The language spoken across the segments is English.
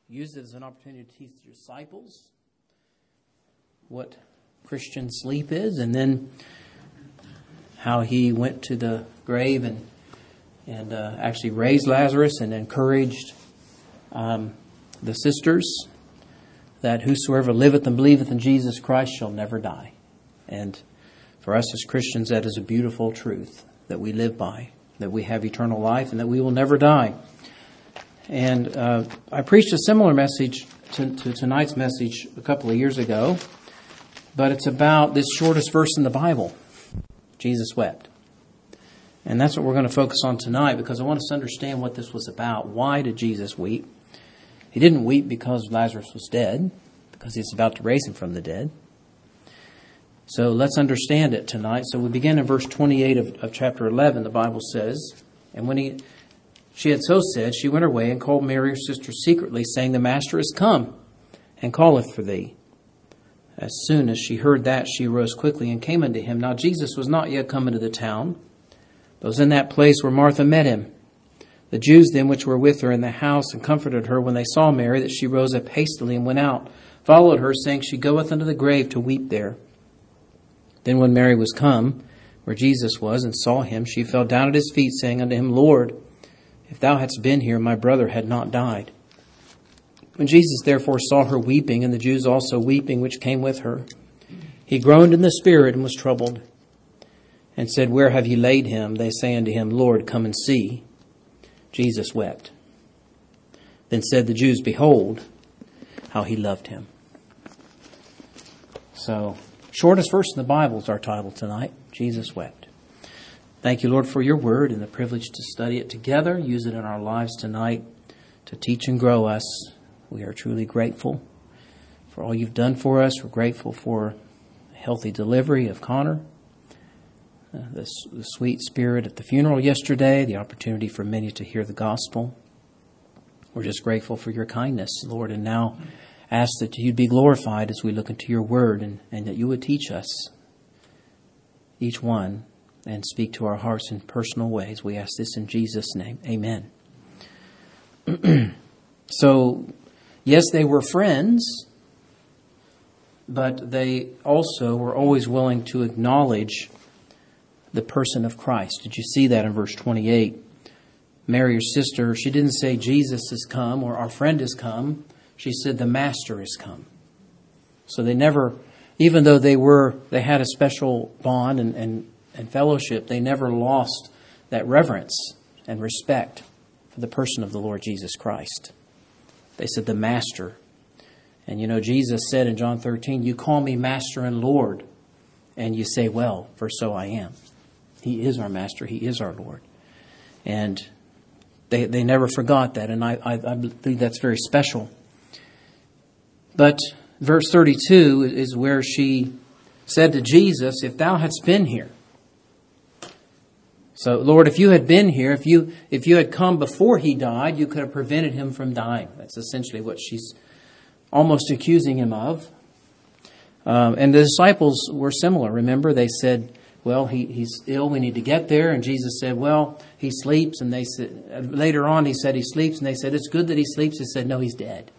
used it as an opportunity to teach the disciples what Christian sleep is, and then how he went to the grave and actually raised Lazarus and encouraged the sisters that whosoever liveth and believeth in Jesus Christ shall never die. And for us as Christians, that is a beautiful truth that we live by, that we have eternal life and that we will never die. And I preached a similar message to tonight's message a couple of years ago, but it's about this shortest verse in the Bible. Jesus wept. And that's what we're going to focus on tonight, because I want us to understand what this was about. Why did Jesus weep? He didn't weep because Lazarus was dead, because he's about to raise him from the dead. So let's understand it tonight. So we begin in verse 28 of chapter 11. The Bible says, and when she had so said, she went her way and called Mary her sister secretly, saying, the Master is come, and calleth for thee. As soon as she heard that, she arose quickly and came unto him. Now Jesus was not yet come into the town, but was in that place where Martha met him. The Jews then which were with her in the house and comforted her when they saw Mary, that she rose up hastily and went out, followed her, saying, she goeth unto the grave to weep there. Then when Mary was come, where Jesus was, and saw him, she fell down at his feet, saying unto him, Lord, if thou hadst been here, my brother had not died. When Jesus therefore saw her weeping, and the Jews also weeping which came with her, he groaned in the spirit and was troubled, and said, where have ye laid him? They say unto him, Lord, come and see. Jesus wept. Then said the Jews, behold, how he loved him. So, shortest verse in the Bible is our title tonight. Jesus wept. Thank you, Lord, for your word and the privilege to study it together. Use it in our lives tonight to teach and grow us. We are truly grateful for all you've done for us. We're grateful for the healthy delivery of Connor, the sweet spirit at the funeral yesterday, the opportunity for many to hear the gospel. We're just grateful for your kindness, Lord, and now ask that you'd be glorified as we look into your word, and that you would teach us, each one, and speak to our hearts in personal ways. We ask this in Jesus' name. Amen. So, yes, they were friends, but they also were always willing to acknowledge the person of Christ. Did you see that in verse 28? Mary, her sister, she didn't say Jesus has come or our friend has come. She said the Master has come. So they never, even though they had a special bond and fellowship, they never lost that reverence and respect for the person of the Lord Jesus Christ. They said the Master. And you know, Jesus said in John 13, you call me Master and Lord, and you say, well, for so I am. He is our Master. He is our Lord. And they never forgot that, and I believe that's very special. But verse 32 is where she said to Jesus, if thou hadst been here. So, Lord, if you had been here, if you had come before he died, you could have prevented him from dying. That's essentially what she's almost accusing him of. And the disciples were similar. Remember, they said, well, he's ill, we need to get there. And Jesus said, well, he sleeps. And they said, later on, he said he sleeps. And they said, it's good that he sleeps. He said, no, he's dead.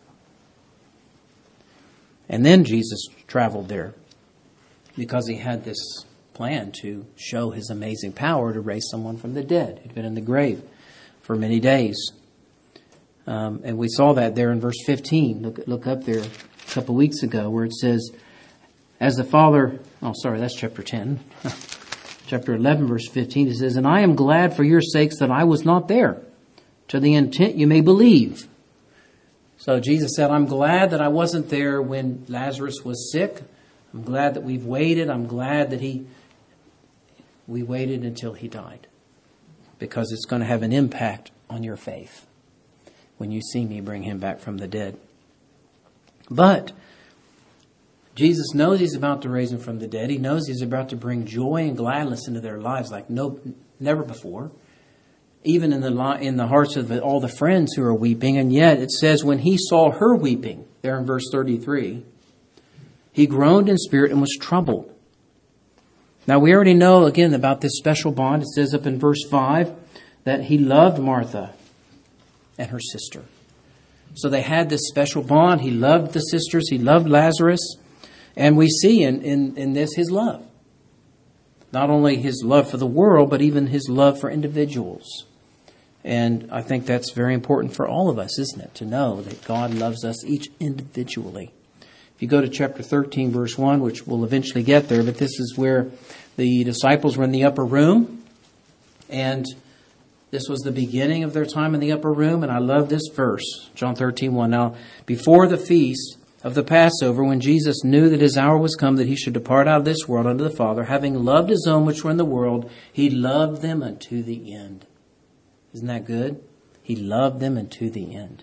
And then Jesus traveled there because he had this plan to show his amazing power to raise someone from the dead who'd been in the grave for many days. And we saw that there in verse 15. Look up there a couple weeks ago where it says, as the Father, that's chapter 10. Chapter 11, verse 15, it says, and I am glad for your sakes that I was not there, to the intent you may believe. So Jesus said, I'm glad that I wasn't there when Lazarus was sick. I'm glad that we've waited. I'm glad that we waited until he died, because it's going to have an impact on your faith when you see me bring him back from the dead. But Jesus knows he's about to raise him from the dead. He knows he's about to bring joy and gladness into their lives like never before, even in the hearts of all the friends who are weeping. And yet it says when he saw her weeping, there in verse 33, he groaned in spirit and was troubled. Now we already know again about this special bond. It says up in verse 5 that he loved Martha and her sister. So they had this special bond. He loved the sisters. He loved Lazarus. And we see in this his love. Not only his love for the world, but even his love for individuals. And I think that's very important for all of us, isn't it? To know that God loves us each individually. If you go to chapter 13, verse 1, which we'll eventually get there, but this is where the disciples were in the upper room. And this was the beginning of their time in the upper room. And I love this verse, John 13:1. Now, before the feast of the Passover, when Jesus knew that his hour was come, that he should depart out of this world unto the Father, having loved his own which were in the world, he loved them unto the end. Isn't that good? He loved them unto the end.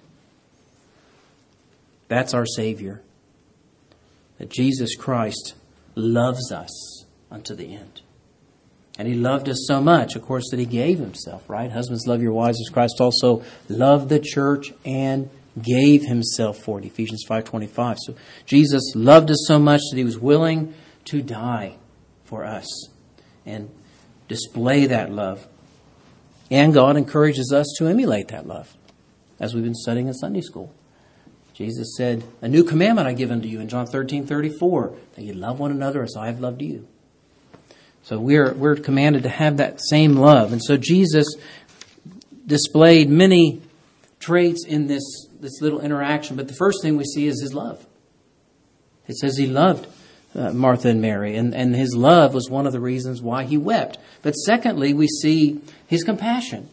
That's our Savior. That Jesus Christ loves us unto the end. And he loved us so much, of course, that he gave himself, right? Husbands, love your wives as Christ also loved the church and gave himself for it. Ephesians 5:25. So Jesus loved us so much that he was willing to die for us and display that love. And God encourages us to emulate that love, as we've been studying in Sunday school. Jesus said, "A new commandment I give unto you," in John 13:34, that you love one another as I have loved you. So we're commanded to have that same love. And so Jesus displayed many traits in this little interaction. But the first thing we see is his love. It says he loved Martha and Mary. And his love was one of the reasons why he wept. But secondly, we see his compassion.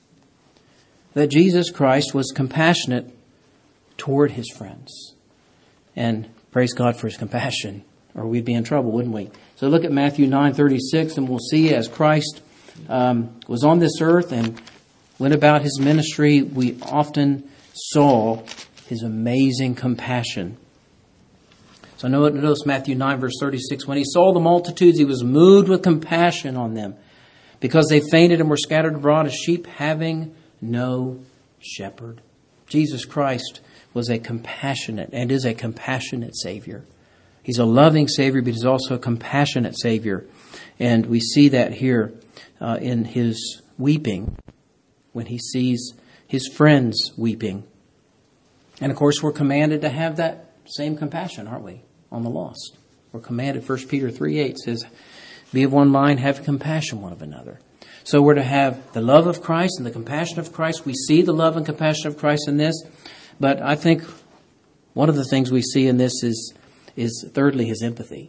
That Jesus Christ was compassionate toward his friends. And praise God for his compassion, or we'd be in trouble, wouldn't we? So look at Matthew 9:36, and we'll see as Christ was on this earth and went about his ministry, we often saw his amazing compassion. So notice Matthew 9, verse 36. When he saw the multitudes, he was moved with compassion on them, because they fainted and were scattered abroad as sheep having no shepherd. Jesus Christ was a compassionate and is a compassionate Savior. He's a loving Savior, but he's also a compassionate Savior. And we see that here in his weeping, when he sees his friends weeping. And of course, we're commanded to have that same compassion, aren't we, on the lost? We're commanded, 1 Peter 3:8 says, "Be of one mind, have compassion one of another." So we're to have the love of Christ and the compassion of Christ. We see the love and compassion of Christ in this. But I think one of the things we see in this is thirdly his empathy.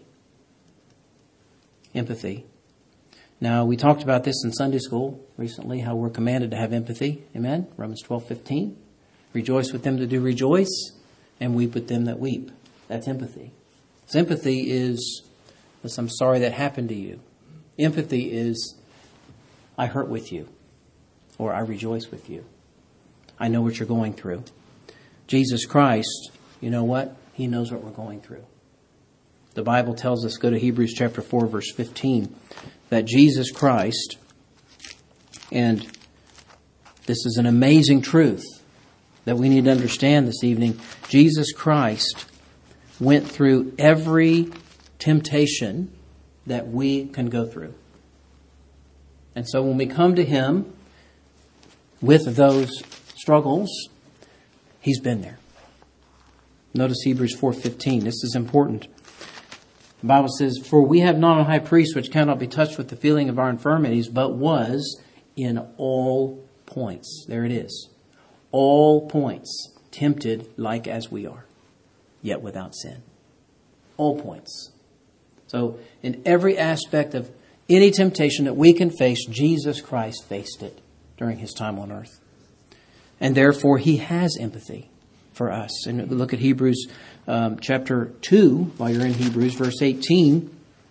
Empathy. Now, we talked about this in Sunday school recently, how we're commanded to have empathy. Amen? Romans 12:15. Rejoice with them that do rejoice, and weep with them that weep. That's empathy. Sympathy is, I'm sorry that happened to you. Empathy is, I hurt with you, or I rejoice with you. I know what you're going through. Jesus Christ, you know what? He knows what we're going through. The Bible tells us, go to Hebrews chapter 4, verse 15, that Jesus Christ, and this is an amazing truth that we need to understand this evening, Jesus Christ went through every temptation that we can go through. And so when we come to him with those struggles, he's been there. Notice Hebrews 4:15. This is important. The Bible says, "For we have not a high priest which cannot be touched with the feeling of our infirmities, but was in all points." There it is. All points tempted like as we are, yet without sin. All points. So in every aspect of any temptation that we can face, Jesus Christ faced it during his time on earth. And therefore he has empathy for us. And look at Hebrews chapter 2, while you're in Hebrews, verse 18.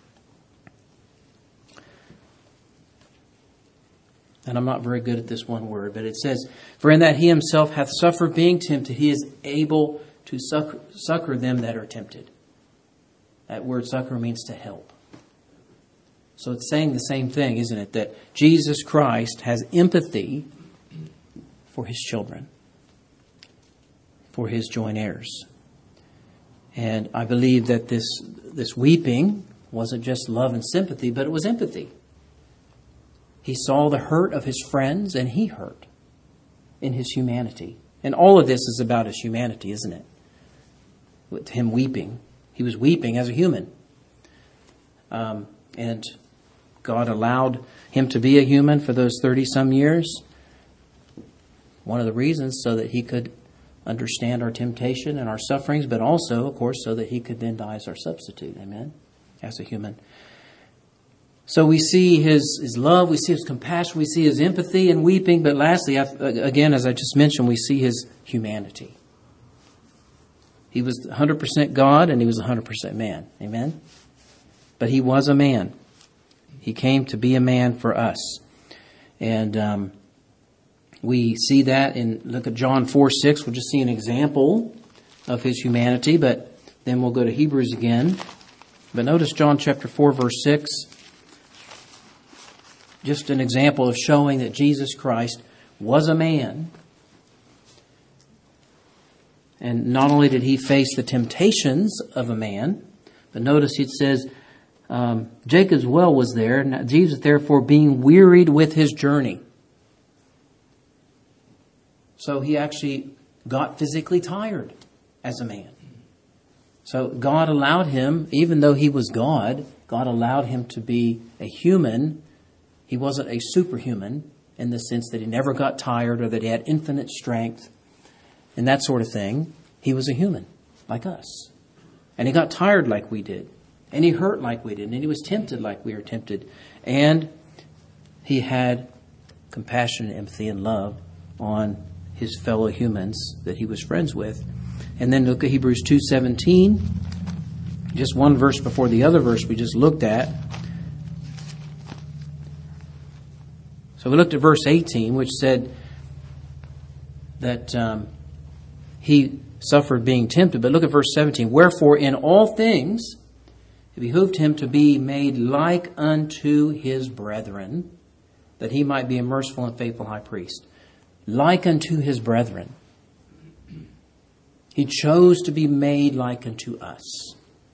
And I'm not very good at this one word, but it says, "For in that he himself hath suffered being tempted, he is able to succor them that are tempted." That word succor means to help. So it's saying the same thing, isn't it? That Jesus Christ has empathy for his children, for his joint heirs. And I believe that this weeping wasn't just love and sympathy, but it was empathy. He saw the hurt of his friends, and he hurt in his humanity. And all of this is about his humanity, isn't it? With him weeping. He was weeping as a human. And God allowed him to be a human for those 30-some years. One of the reasons so that he could understand our temptation and our sufferings, but also, of course, so that he could then die as our substitute. Amen? As a human. So we see his love, we see his compassion, we see his empathy and weeping, but lastly, again, as I just mentioned, we see his humanity. He was 100% God and he was 100% man. Amen? But he was a man. He came to be a man for us. And we see that look at John 4:6. We'll just see an example of his humanity, but then we'll go to Hebrews again. But notice John chapter 4, verse 6. Just an example of showing that Jesus Christ was a man. And not only did he face the temptations of a man, but notice it says, Jacob's well was there. Now, Jesus, therefore, being wearied with his journey. So he actually got physically tired as a man. So God allowed him, even though he was God, God allowed him to be a human. He wasn't a superhuman in the sense that he never got tired or that he had infinite strength and that sort of thing. He was a human like us. And he got tired like we did. And he hurt like we did. And he was tempted like we were tempted. And he had compassion and empathy and love on his fellow humans that he was friends with. And then look at Hebrews 2:17. Just one verse before the other verse we just looked at. So we looked at verse 18, which said that he suffered being tempted. But look at verse 17. Wherefore in all things it behooved him to be made like unto his brethren, that he might be a merciful and faithful high priest. Like unto his brethren. He chose to be made like unto us.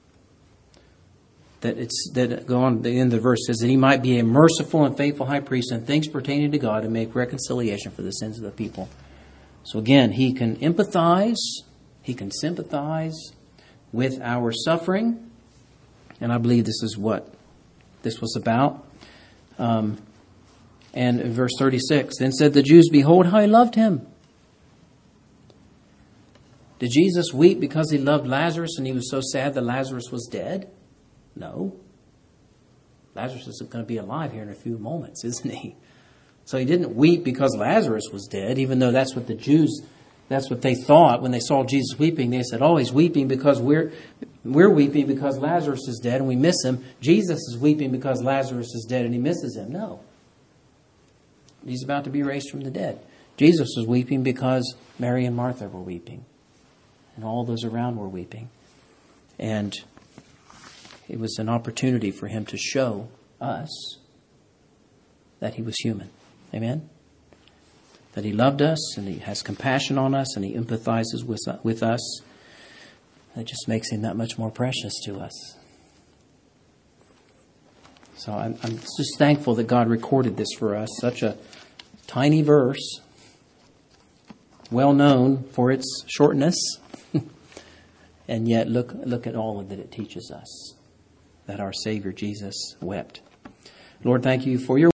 Go on, the end of the verse says that he might be a merciful and faithful high priest in things pertaining to God and make reconciliation for the sins of the people. So again, he can empathize, he can sympathize with our suffering, and I believe this is what this was about. And in verse 36, then said the Jews, behold how he loved him. Did Jesus weep because he loved Lazarus and he was so sad that Lazarus was dead? No. Lazarus is going to be alive here in a few moments, isn't he? So he didn't weep because Lazarus was dead, even though that's what the Jews, that's what they thought when they saw Jesus weeping. They said, oh, he's weeping because we're weeping because Lazarus is dead and we miss him. Jesus is weeping because Lazarus is dead and he misses him. No. He's about to be raised from the dead. Jesus was weeping because Mary and Martha were weeping. And all those around were weeping. And it was an opportunity for him to show us that he was human. Amen? That he loved us and he has compassion on us and he empathizes with us. That just makes him that much more precious to us. So I'm just thankful that God recorded this for us. Such a tiny verse, well known for its shortness. And yet look at all that it teaches us. That our Savior Jesus wept. Lord, thank you for your